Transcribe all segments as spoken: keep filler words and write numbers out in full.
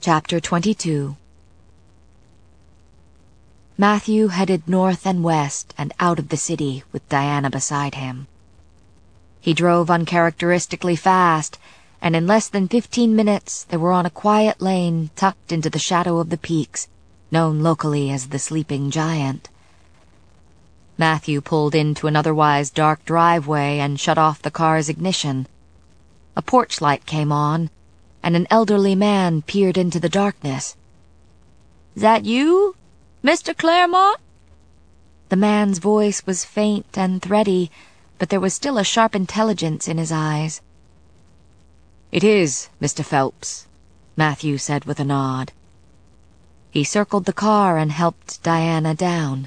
Chapter twenty-two. Matthew headed north and west and out of the city with Diana beside him. He drove uncharacteristically fast, and in less than fifteen minutes they were on a quiet lane tucked into the shadow of the peaks, known locally as the Sleeping Giant. Matthew pulled into an otherwise dark driveway and shut off the car's ignition. A porch light came on, and an elderly man peered into the darkness. "Is that you, Mister Claremont?" The man's voice was faint and thready, but there was still a sharp intelligence in his eyes. "It is, Mister Phelps," Matthew said with a nod. He circled the car and helped Diana down.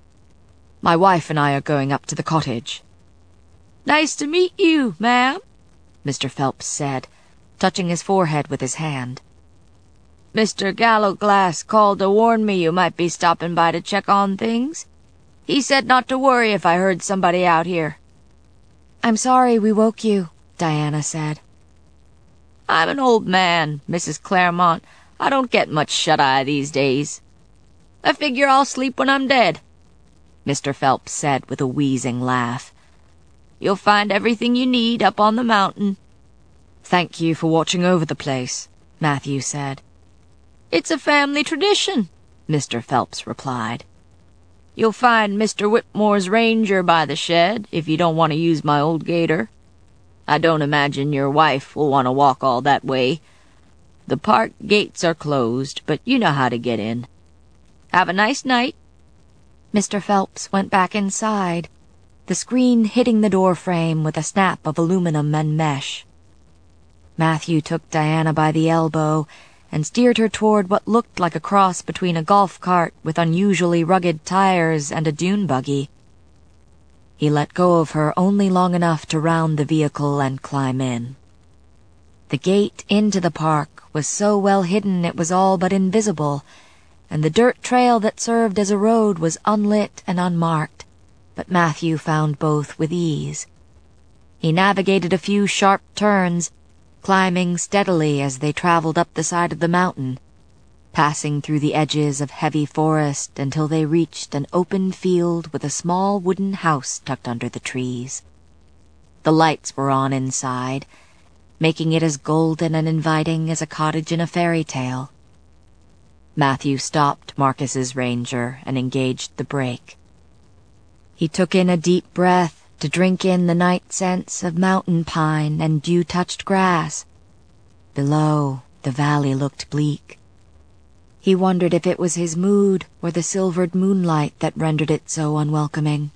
"My wife and I are going up to the cottage." "Nice to meet you, ma'am," Mister Phelps said, touching his forehead with his hand. "Mister Gallowglass called to warn me you might be stopping by to check on things. He said not to worry if I heard somebody out here." "I'm sorry we woke you," Diana said. "I'm an old man, Missus Claremont. I don't get much shut-eye these days. I figure I'll sleep when I'm dead," Mister Phelps said with a wheezing laugh. "You'll find everything you need up on the mountain." "Thank you for watching over the place," Matthew said. "It's a family tradition," Mister Phelps replied. "You'll find Mister Whitmore's Ranger by the shed, if you don't want to use my old gator. I don't imagine your wife will want to walk all that way. The park gates are closed, but you know how to get in. Have a nice night." Mister Phelps went back inside, the screen hitting the door frame with a snap of aluminum and mesh. Matthew took Diana by the elbow and steered her toward what looked like a cross between a golf cart with unusually rugged tires and a dune buggy. He let go of her only long enough to round the vehicle and climb in. The gate into the park was so well hidden it was all but invisible, and the dirt trail that served as a road was unlit and unmarked, but Matthew found both with ease. He navigated a few sharp turns, climbing steadily as they traveled up the side of the mountain, passing through the edges of heavy forest until they reached an open field with a small wooden house tucked under the trees. The lights were on inside, making it as golden and inviting as a cottage in a fairy tale. Matthew stopped Marcus's Ranger and engaged the brake. He took in a deep breath to drink in the night scents of mountain pine and dew-touched grass. Below, the valley looked bleak. He wondered if it was his mood or the silvered moonlight that rendered it so unwelcoming.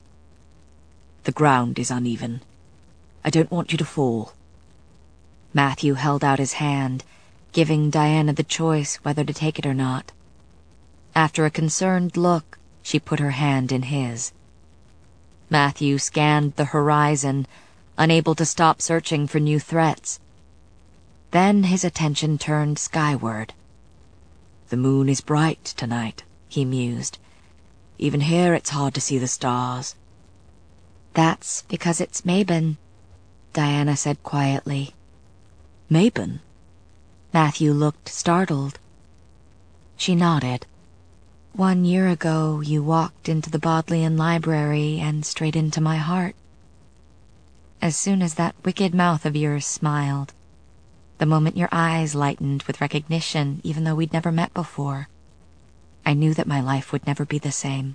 "The ground is uneven. I don't want you to fall." Matthew held out his hand, giving Diana the choice whether to take it or not. After a concerned look, she put her hand in his. Matthew scanned the horizon, unable to stop searching for new threats. Then his attention turned skyward. "The moon is bright tonight," he mused. "Even here it's hard to see the stars." "That's because it's Mabon," Diana said quietly. "Mabon?" Matthew looked startled. She nodded. "One year ago you walked into the Bodleian Library and straight into my heart. As soon as that wicked mouth of yours smiled, the moment your eyes lightened with recognition, even though we'd never met before, I knew that my life would never be the same."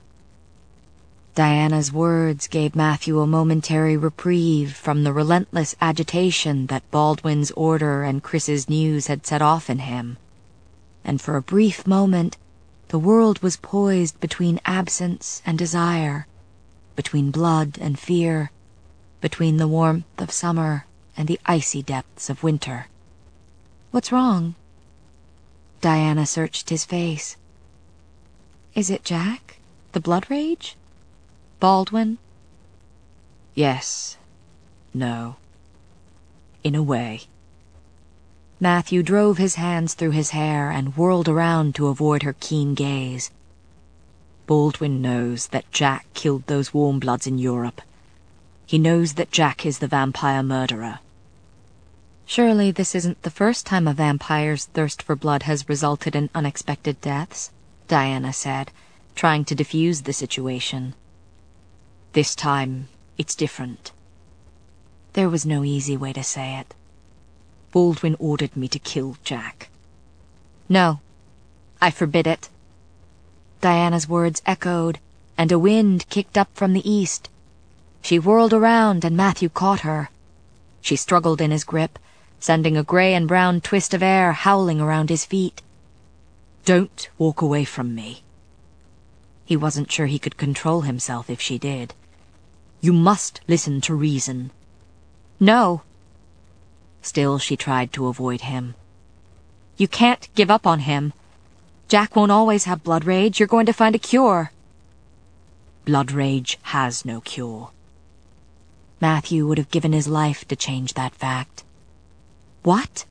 Diana's words gave Matthew a momentary reprieve from the relentless agitation that Baldwin's order and Chris's news had set off in him, and for a brief moment the world was poised between absence and desire, between blood and fear, between the warmth of summer and the icy depths of winter. "What's wrong?" Diana searched his face. "Is it Jack? The blood rage? Baldwin?" "Yes. No. In a way." Matthew drove his hands through his hair and whirled around to avoid her keen gaze. "Baldwin knows that Jack killed those warm bloods in Europe. He knows that Jack is the vampire murderer." Surely this isn't the first time a vampire's thirst for blood has resulted in unexpected deaths, Diana said, trying to defuse the situation. This time, it's different. There was no easy way to say it. Baldwin ordered me to kill Jack. No, I forbid it. Diana's words echoed, and a wind kicked up from the east. She whirled around, and Matthew caught her. She struggled in his grip, sending a gray and brown twist of air howling around his feet. Don't walk away from me. He wasn't sure he could control himself if she did. You must listen to reason. No. Still she tried to avoid him. You can't give up on him. Jack won't always have blood rage. You're going to find a cure. Blood rage has no cure. Matthew would have given his life to change that fact. What?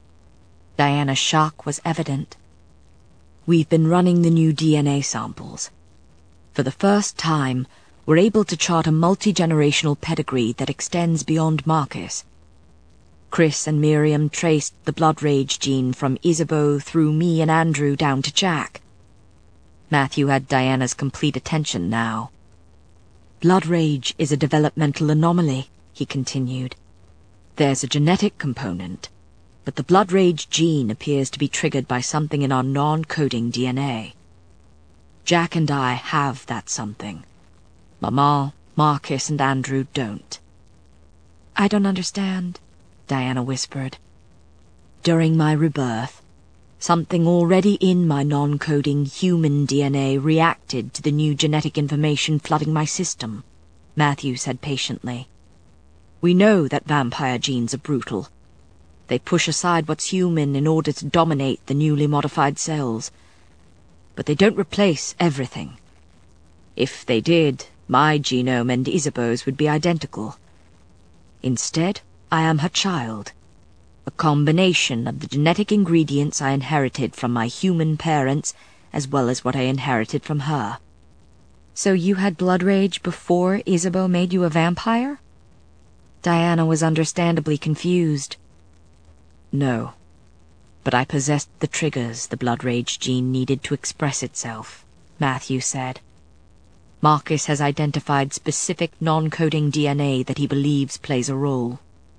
Diana's shock was evident. We've been running the new D N A samples. For the first time, we're able to chart a multi-generational pedigree that extends beyond Marcus. Chris and Miriam traced the blood rage gene from Isabeau through me and Andrew down to Jack. Matthew had Diana's complete attention now. Blood rage is a developmental anomaly, he continued. There's a genetic component, but the blood rage gene appears to be triggered by something in our non-coding D N A. Jack and I have that something. Mama, Marcus, and Andrew don't. I don't understand, Diana whispered. During my rebirth, something already in my non-coding human D N A reacted to the new genetic information flooding my system, Matthew said patiently. We know that vampire genes are brutal. They push aside what's human in order to dominate the newly modified cells. But they don't replace everything. If they did, my genome and Isabeau's would be identical. Instead, I am her child, a combination of the genetic ingredients I inherited from my human parents, as well as what I inherited from her. So you had blood rage before Isabeau made you a vampire? Diana was understandably confused. No, but I possessed the triggers the blood rage gene needed to express itself, Matthew said. Marcus has identified specific non-coding D N A that he believes plays a role.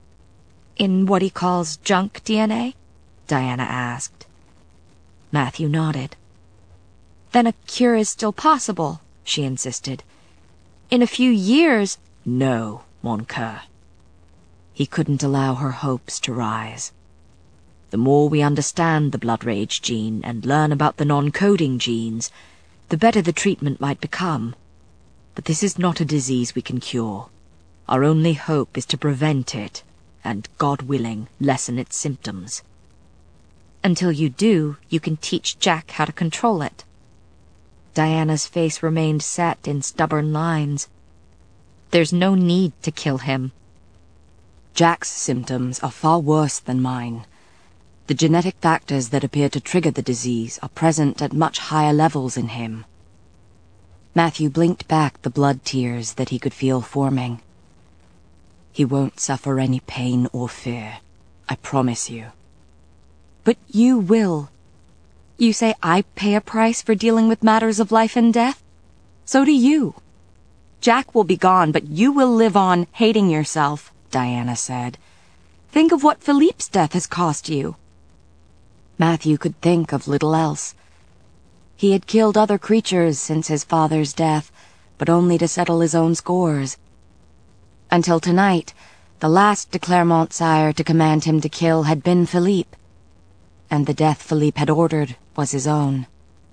In what he calls junk D N A? Diana asked. Matthew nodded. Then a cure is still possible, she insisted. In a few years... No, mon coeur. He couldn't allow her hopes to rise. The more we understand the blood rage gene and learn about the non-coding genes, the better the treatment might become. But this is not a disease we can cure. Our only hope is to prevent it, and, God willing, lessen its symptoms. Until you do, you can teach Jack how to control it. Diana's face remained set in stubborn lines. There's no need to kill him. Jack's symptoms are far worse than mine. The genetic factors that appear to trigger the disease are present at much higher levels in him. Matthew blinked back the blood tears that he could feel forming. He won't suffer any pain or fear, I promise you. But you will. You say I pay a price for dealing with matters of life and death? So do you. Jack will be gone, but you will live on hating yourself, Diana said. Think of what Philippe's death has cost you. Matthew could think of little else. He had killed other creatures since his father's death, but only to settle his own scores. Until tonight, the last de Clermont sire to command him to kill had been Philippe, and the death Philippe had ordered was his own.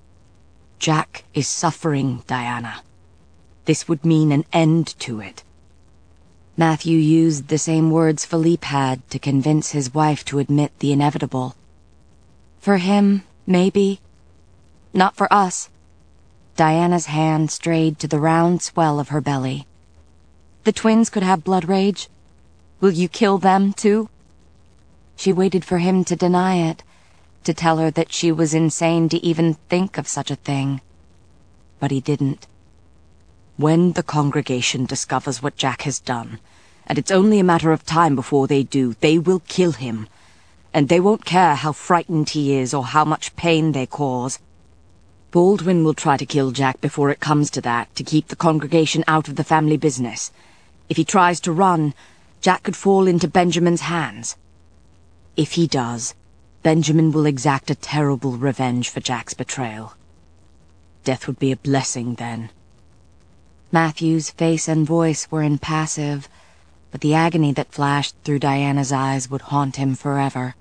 Jack is suffering, Diana. This would mean an end to it. Matthew used the same words Philippe had to convince his wife to admit the inevitable. For him, maybe. Not for us. Diana's hand strayed to the round swell of her belly. The twins could have blood rage. Will you kill them, too? She waited for him to deny it, to tell her that she was insane to even think of such a thing. But he didn't. When the congregation discovers what Jack has done, and it's only a matter of time before they do. They will kill him, and they won't care how frightened he is or how much pain they cause. Baldwin will try to kill Jack before it comes to that, to keep the congregation out of the family business. If he tries to run, Jack could fall into Benjamin's hands. If he does, Benjamin will exact a terrible revenge for Jack's betrayal. Death would be a blessing then. Matthew's face and voice were impassive, but the agony that flashed through Diana's eyes would haunt him forever.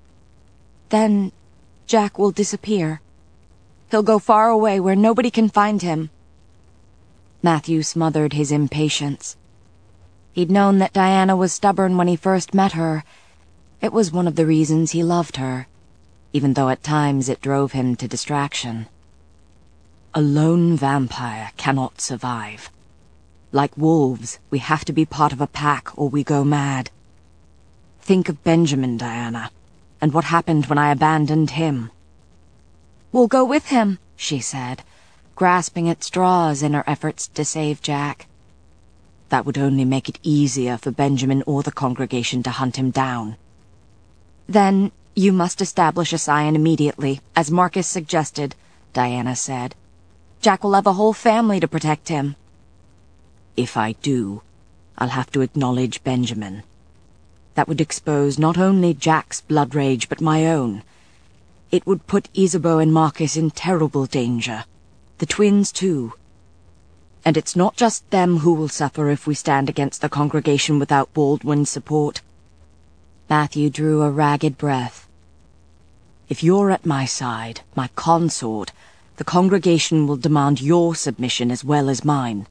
Then Jack will disappear. He'll go far away where nobody can find him. Matthew smothered his impatience. He'd known that Diana was stubborn when he first met her. It was one of the reasons he loved her, even though at times it drove him to distraction. A lone vampire cannot survive. Like wolves, we have to be part of a pack or we go mad. Think of Benjamin, Diana, and what happened when I abandoned him. We'll go with him, she said, grasping at straws in her efforts to save Jack. That would only make it easier for Benjamin or the congregation to hunt him down. Then you must establish a scion immediately, as Marcus suggested, Diana said. Jack will have a whole family to protect him. If I do, I'll have to acknowledge Benjamin. That would expose not only Jack's blood rage, but my own. It would put Isabeau and Marcus in terrible danger. The twins, too. And it's not just them who will suffer if we stand against the congregation without Baldwin's support. Matthew drew a ragged breath. If you're at my side, my consort, the congregation will demand your submission as well as mine.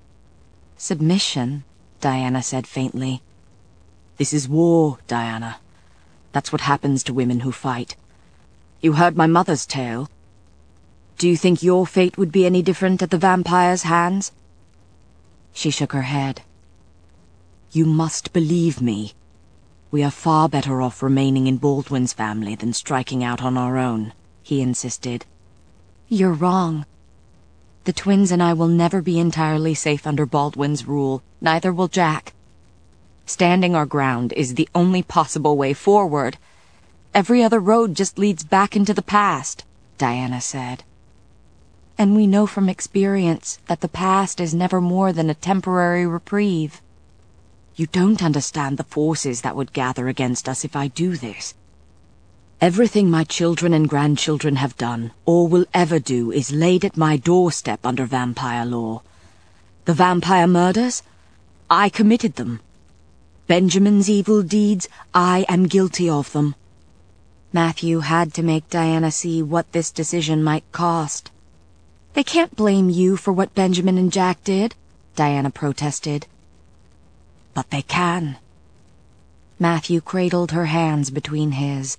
Submission, Diana said faintly. This is war, Diana. That's what happens to women who fight. You heard my mother's tale. Do you think your fate would be any different at the vampire's hands? She shook her head. You must believe me. We are far better off remaining in Baldwin's family than striking out on our own, he insisted. You're wrong. The twins and I will never be entirely safe under Baldwin's rule. Neither will Jack. Standing our ground is the only possible way forward. Every other road just leads back into the past, Diana said. And we know from experience that the past is never more than a temporary reprieve. You don't understand the forces that would gather against us if I do this. Everything my children and grandchildren have done, or will ever do, is laid at my doorstep under vampire law. The vampire murders? I committed them. Benjamin's evil deeds? I am guilty of them. Matthew had to make Diana see what this decision might cost. They can't blame you for what Benjamin and Jack did, Diana protested. But they can. Matthew cradled her hands between his.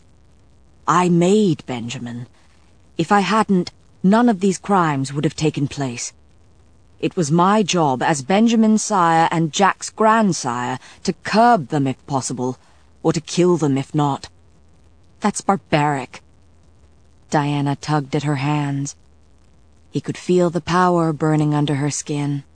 I made Benjamin. If I hadn't, none of these crimes would have taken place. It was my job as Benjamin's sire and Jack's grandsire to curb them if possible, or to kill them if not. That's barbaric. Diana tugged at her hands. He could feel the power burning under her skin.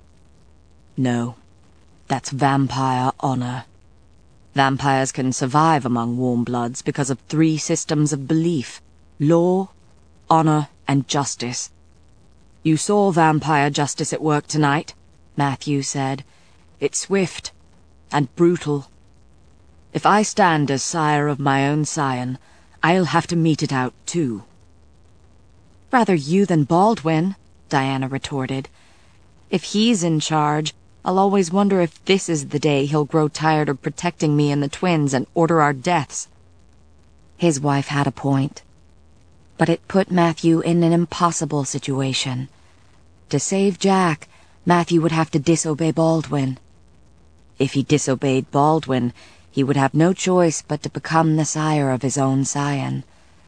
No, that's vampire honor. Vampires can survive among warm bloods because of three systems of belief: law, honor, and justice. You saw vampire justice at work tonight, Matthew said. It's swift and brutal. If I stand as sire of my own scion, I'll have to mete it out, too. Rather you than Baldwin, Diana retorted. If he's in charge, I'll always wonder if this is the day he'll grow tired of protecting me and the twins and order our deaths. His wife had a point. But it put Matthew in an impossible situation. To save Jack, Matthew would have to disobey Baldwin. If he disobeyed Baldwin, he would have no choice but to become the sire of his own scion.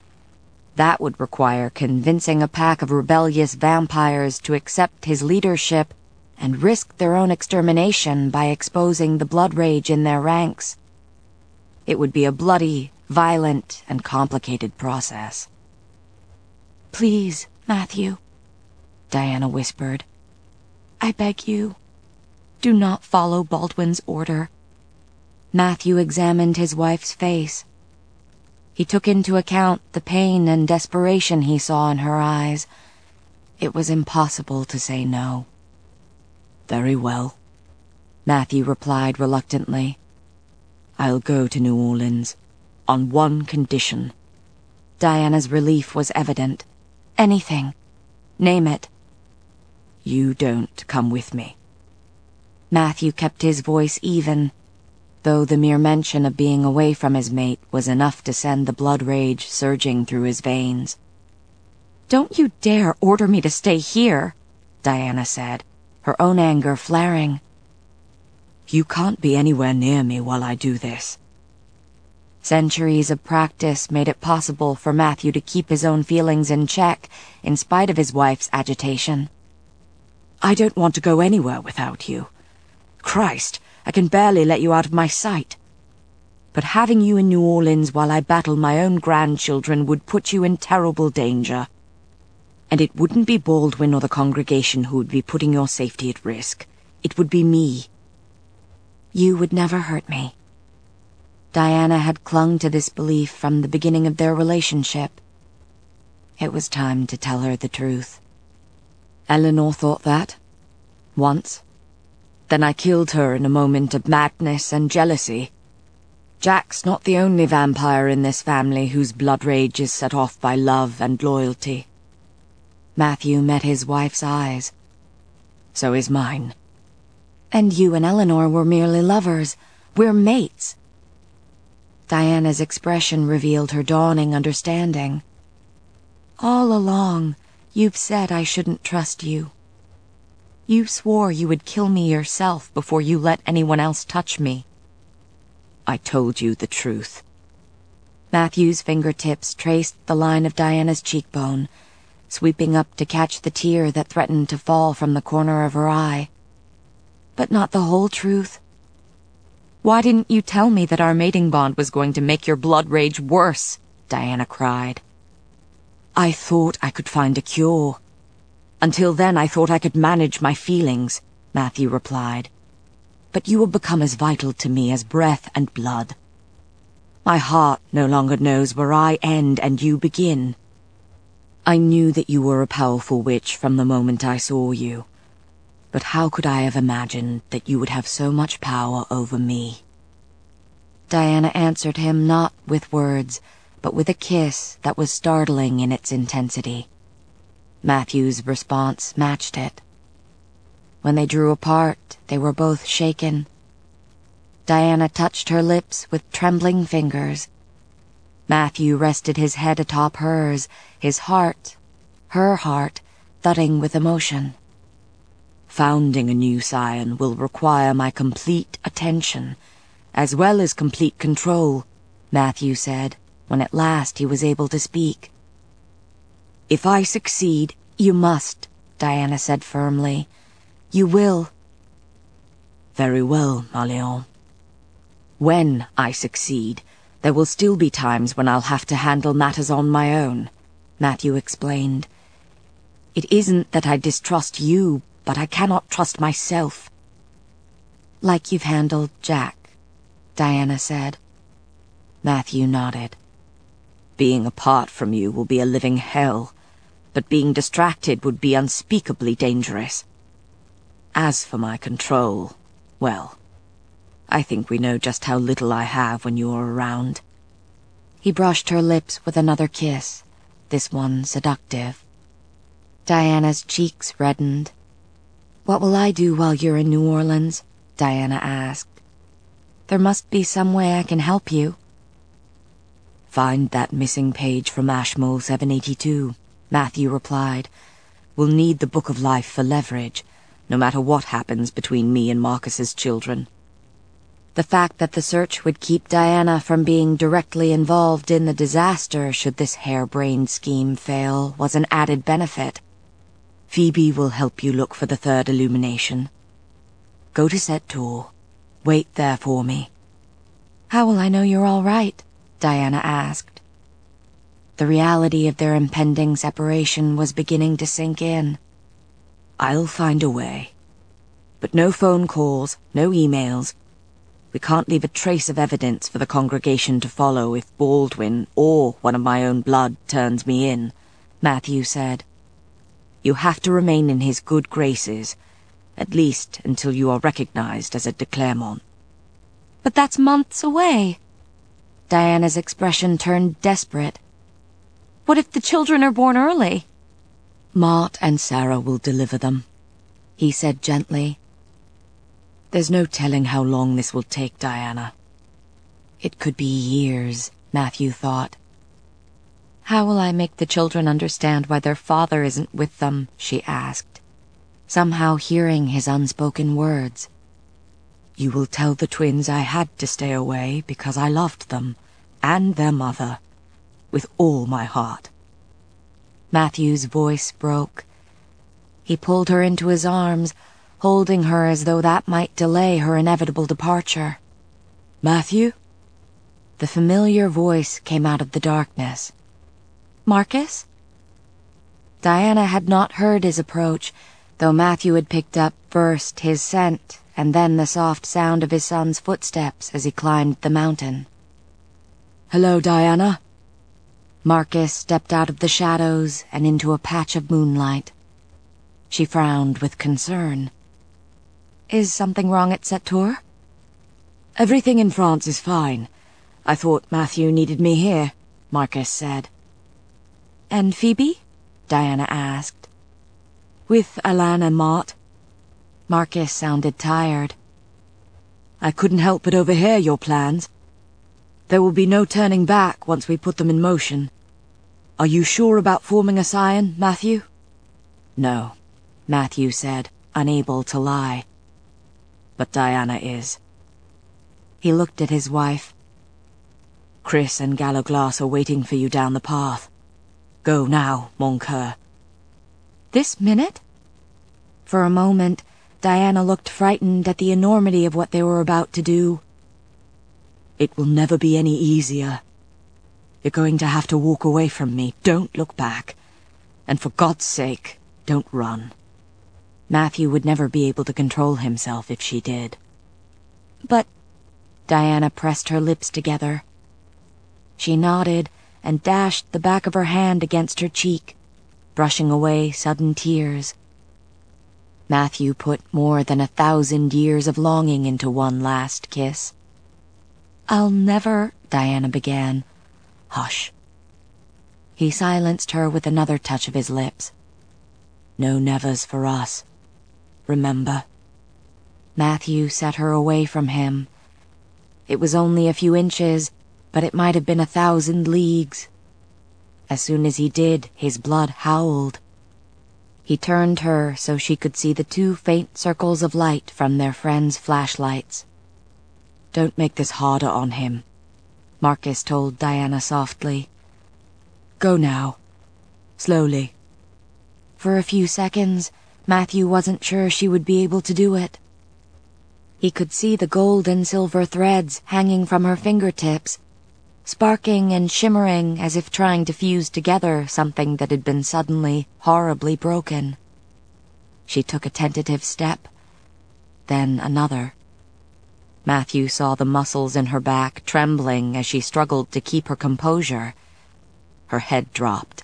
That would require convincing a pack of rebellious vampires to accept his leadership and risk their own extermination by exposing the blood rage in their ranks. It would be a bloody, violent, and complicated process. Please, Matthew, Diana whispered. I beg you, do not follow Baldwin's order. Matthew examined his wife's face. He took into account the pain and desperation he saw in her eyes. It was impossible to say no. Very well, Matthew replied reluctantly. I'll go to New Orleans, on one condition. Diana's relief was evident. Anything. Name it. You don't come with me. Matthew kept his voice even, though the mere mention of being away from his mate was enough to send the blood rage surging through his veins. "Don't you dare order me to stay here," Diana said, her own anger flaring. You can't be anywhere near me while I do this. Centuries of practice made it possible for Matthew to keep his own feelings in check, in spite of his wife's agitation. I don't want to go anywhere without you. Christ, I can barely let you out of my sight. But having you in New Orleans while I battle my own grandchildren would put you in terrible danger. And it wouldn't be Baldwin or the congregation who would be putting your safety at risk. It would be me. You would never hurt me. Diana had clung to this belief from the beginning of their relationship. It was time to tell her the truth. Eleanor thought that. Once. Then I killed her in a moment of madness and jealousy. Jack's not the only vampire in this family whose blood rage is set off by love and loyalty. Matthew met his wife's eyes. So is mine. And you and Eleanor were merely lovers. We're mates. Diana's expression revealed her dawning understanding. All along, you've said I shouldn't trust you. You swore you would kill me yourself before you let anyone else touch me. I told you the truth. Matthew's fingertips traced the line of Diana's cheekbone, sweeping up to catch the tear that threatened to fall from the corner of her eye. But not the whole truth. "Why didn't you tell me that our mating bond was going to make your blood rage worse?" Diana cried. I thought I could find a cure. Until then I thought I could manage my feelings, Matthew replied. But you have become as vital to me as breath and blood. My heart no longer knows where I end and you begin. I knew that you were a powerful witch from the moment I saw you. But how could I have imagined that you would have so much power over me? Diana answered him not with words, but with a kiss that was startling in its intensity. Matthew's response matched it. When they drew apart, they were both shaken. Diana touched her lips with trembling fingers. Matthew rested his head atop hers, his heart, her heart, thudding with emotion. Founding a new scion will require my complete attention, as well as complete control, Matthew said, when at last he was able to speak. If I succeed, you must, Diana said firmly. You will. Very well, Marléon. When I succeed, there will still be times when I'll have to handle matters on my own, Matthew explained. It isn't that I distrust you, but I cannot trust myself. Like you've handled Jack, Diana said. Matthew nodded. Being apart from you will be a living hell, but being distracted would be unspeakably dangerous. As for my control, well, I think we know just how little I have when you are around. He brushed her lips with another kiss, this one seductive. Diana's cheeks reddened. What will I do while you're in New Orleans? Diana asked. There must be some way I can help you. Find that missing page from Ashmole seven eighty-two, Matthew replied. We'll need the Book of Life for leverage, no matter what happens between me and Marcus's children. The fact that the search would keep Diana from being directly involved in the disaster should this harebrained scheme fail was an added benefit. Phoebe will help you look for the third illumination. Go to Sept-Tours. Wait there for me. How will I know you're all right? Diana asked. The reality of their impending separation was beginning to sink in. I'll find a way. But no phone calls, no emails. We can't leave a trace of evidence for the congregation to follow if Baldwin or one of my own blood turns me in, Matthew said. You have to remain in his good graces, at least until you are recognized as a de Clermont. But that's months away. Diana's expression turned desperate. What if the children are born early? Mart and Sarah will deliver them, he said gently. There's no telling how long this will take, Diana. It could be years, Matthew thought. How will I make the children understand why their father isn't with them? She asked, somehow hearing his unspoken words. You will tell the twins I had to stay away because I loved them, and their mother, with all my heart. Matthew's voice broke. He pulled her into his arms, holding her as though that might delay her inevitable departure. Matthew? The familiar voice came out of the darkness. Marcus? Diana had not heard his approach, though Matthew had picked up first his scent and then the soft sound of his son's footsteps as he climbed the mountain. Hello, Diana. Marcus stepped out of the shadows and into a patch of moonlight. She frowned with concern. Is something wrong at Sept-Tours? Everything in France is fine. I thought Matthew needed me here, Marcus said. And Phoebe? Diana asked. With Alain and Mart. Marcus sounded tired. I couldn't help but overhear your plans. There will be no turning back once we put them in motion. Are you sure about forming a scion, Matthew? No, Matthew said, unable to lie. But Diana is. He looked at his wife. Chris and Galloglass are waiting for you down the path. Go now, mon coeur. This minute? For a moment, Diana looked frightened at the enormity of what they were about to do. It will never be any easier. You're going to have to walk away from me. Don't look back. And for God's sake, don't run. Matthew would never be able to control himself if she did. But... Diana pressed her lips together. She nodded and dashed the back of her hand against her cheek, brushing away sudden tears. Matthew put more than a thousand years of longing into one last kiss. I'll never... Diana began. Hush. He silenced her with another touch of his lips. No nevers for us. Remember? Matthew set her away from him. It was only a few inches, but it might have been a thousand leagues. As soon as he did, his blood howled. He turned her so she could see the two faint circles of light from their friends' flashlights. Don't make this harder on him, Marcus told Diana softly. Go now. Slowly. For a few seconds, Matthew wasn't sure she would be able to do it. He could see the gold and silver threads hanging from her fingertips, sparking and shimmering as if trying to fuse together something that had been suddenly, horribly broken. She took a tentative step, then another. Matthew saw the muscles in her back trembling as she struggled to keep her composure. Her head dropped.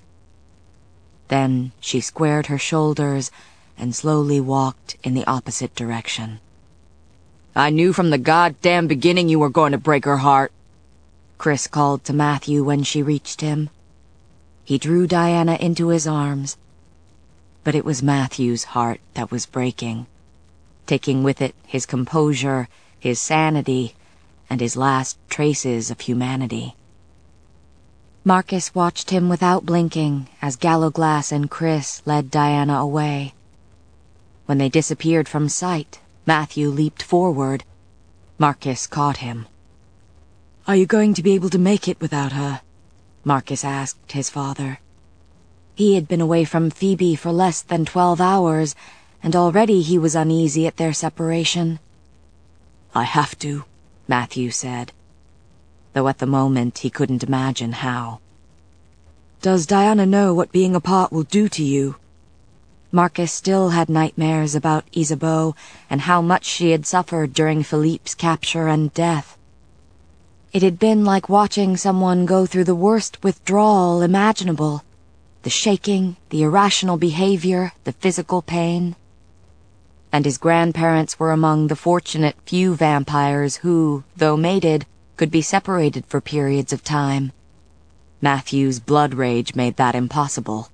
Then she squared her shoulders and slowly walked in the opposite direction. I knew from the goddamn beginning you were going to break her heart, Chris called to Matthew when she reached him. He drew Diana into his arms. But it was Matthew's heart that was breaking, taking with it his composure, his sanity, and his last traces of humanity. Marcus watched him without blinking as Galloglass and Chris led Diana away. When they disappeared from sight, Matthew leaped forward. Marcus caught him. Are you going to be able to make it without her? Marcus asked his father. He had been away from Phoebe for less than twelve hours, and already he was uneasy at their separation. I have to, Matthew said, though at the moment he couldn't imagine how. Does Diana know what being apart will do to you? Marcus still had nightmares about Isabeau and how much she had suffered during Philippe's capture and death. It had been like watching someone go through the worst withdrawal imaginable. The shaking, the irrational behavior, the physical pain. And his grandparents were among the fortunate few vampires who, though mated, could be separated for periods of time. Matthew's blood rage made that impossible.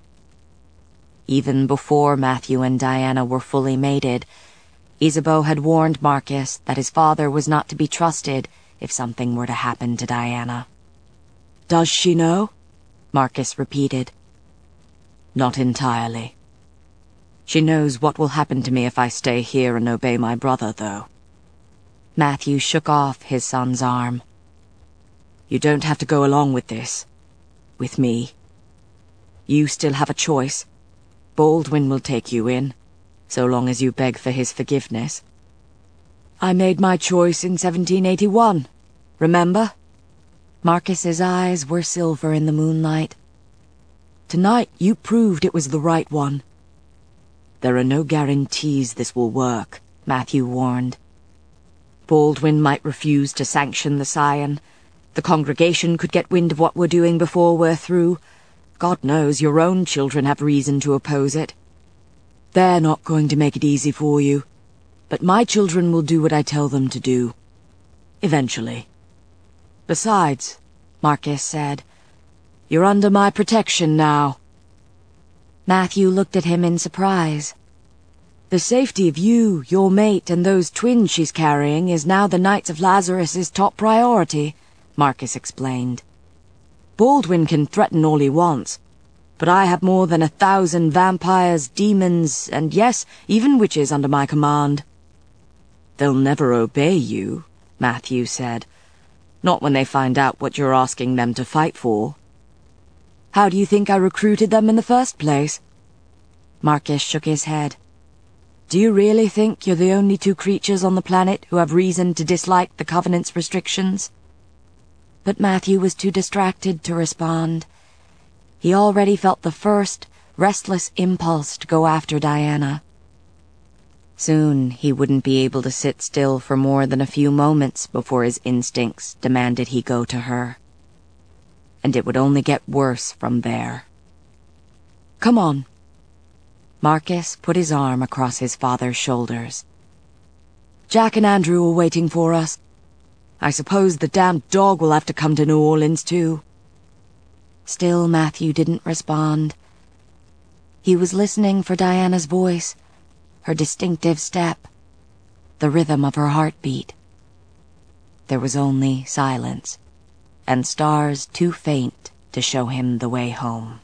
Even before Matthew and Diana were fully mated, Isabeau had warned Marcus that his father was not to be trusted if something were to happen to Diana. "Does she know?" Marcus repeated. "Not entirely. She knows what will happen to me if I stay here and obey my brother, though." Matthew shook off his son's arm. "You don't have to go along with this. With me. You still have a choice. Baldwin will take you in, so long as you beg for his forgiveness." "I made my choice in seventeen eighty-one, remember?" Marcus's eyes were silver in the moonlight. "Tonight you proved it was the right one." "There are no guarantees this will work," Matthew warned. "Baldwin might refuse to sanction the scion. The congregation could get wind of what we're doing before we're through. God knows your own children have reason to oppose it. They're not going to make it easy for you, but my children will do what I tell them to do. Eventually. Besides," Marcus said, "you're under my protection now." Matthew looked at him in surprise. "The safety of you, your mate, and those twins she's carrying is now the Knights of Lazarus's top priority," Marcus explained. "Baldwin can threaten all he wants, but I have more than a thousand vampires, demons, and yes, even witches under my command." "They'll never obey you," Matthew said. "Not when they find out what you're asking them to fight for." "How do you think I recruited them in the first place?" Marcus shook his head. "Do you really think you're the only two creatures on the planet who have reason to dislike the Covenant's restrictions?" But Matthew was too distracted to respond. He already felt the first, restless impulse to go after Diana. Soon he wouldn't be able to sit still for more than a few moments before his instincts demanded he go to her. And it would only get worse from there. "Come on." Marcus put his arm across his father's shoulders. "Jack and Andrew are waiting for us. I suppose the damned dog will have to come to New Orleans, too." Still Matthew didn't respond. He was listening for Diana's voice, her distinctive step, the rhythm of her heartbeat. There was only silence, and stars too faint to show him the way home.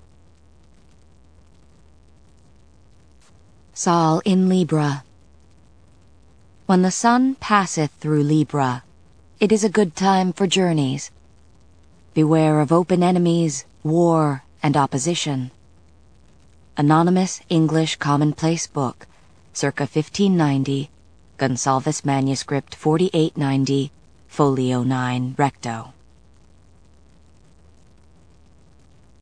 Sol in Libra. When the sun passeth through Libra, it is a good time for journeys. Beware of open enemies, war, and opposition. Anonymous English Commonplace Book, circa fifteen ninety, Gonsalves Manuscript forty-eight ninety, Folio nine, recto.